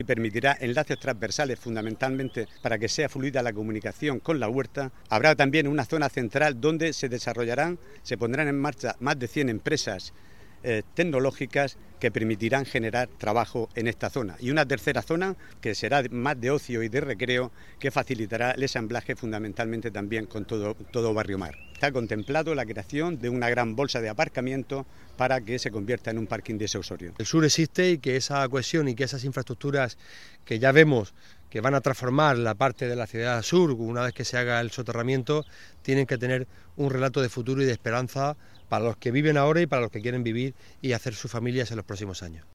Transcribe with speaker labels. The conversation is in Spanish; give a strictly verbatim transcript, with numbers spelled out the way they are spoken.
Speaker 1: y permitirá enlaces transversales fundamentalmente para que sea fluida la comunicación con la huerta. Habrá también una zona central donde se desarrollarán, se pondrán en marcha más de cien empresas eh, tecnológicas que permitirán generar trabajo en esta zona. Y una tercera zona que será más de ocio y de recreo, que facilitará el ensamblaje fundamentalmente también con todo, todo Barrio Mar. Está contemplado la creación de una gran bolsa de aparcamiento para que se convierta en un parking disuasorio.
Speaker 2: El sur existe y que esa cohesión y que esas infraestructuras que ya vemos que van a transformar la parte de la ciudad sur una vez que se haga el soterramiento, tienen que tener un relato de futuro y de esperanza para los que viven ahora y para los que quieren vivir y hacer sus familias en los próximos años.